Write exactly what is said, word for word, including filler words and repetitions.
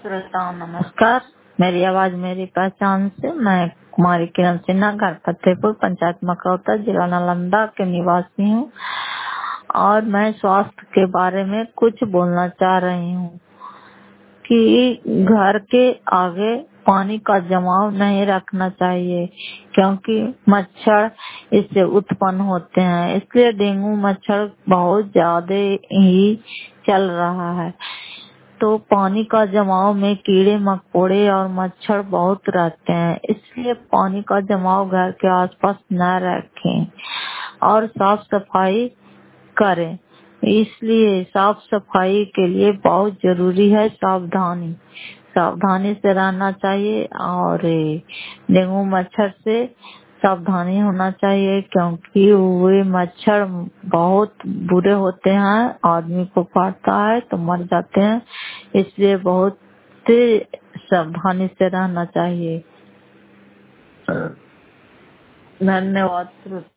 श्रोताओं नमस्कार। मेरी आवाज मेरी पहचान से मैं कुमारी किरण सिन्हा, घर फतेहपुर, पंचायत मकौता, जिला नालंदा के निवासी हूँ और मैं स्वास्थ्य के बारे में कुछ बोलना चाह रही हूँ कि घर के आगे पानी का जमाव नहीं रखना चाहिए क्योंकि मच्छर इससे उत्पन्न होते हैं, इसलिए डेंगू मच्छर बहुत ज्यादा ही चल रहा है। तो पानी का जमाव में कीड़े मकोड़े और मच्छर बहुत रहते हैं, इसलिए पानी का जमाव घर के आसपास न रखें और साफ सफाई करें। इसलिए साफ सफाई के लिए बहुत जरूरी है सावधानी सावधानी से रहना चाहिए और डेंगू मच्छर से सावधानी होना चाहिए क्योंकि वे मच्छर बहुत बुरे होते हैं, आदमी को काटता है तो मर जाते हैं, इसलिए बहुत सावधानी से रहना चाहिए। धन्यवाद।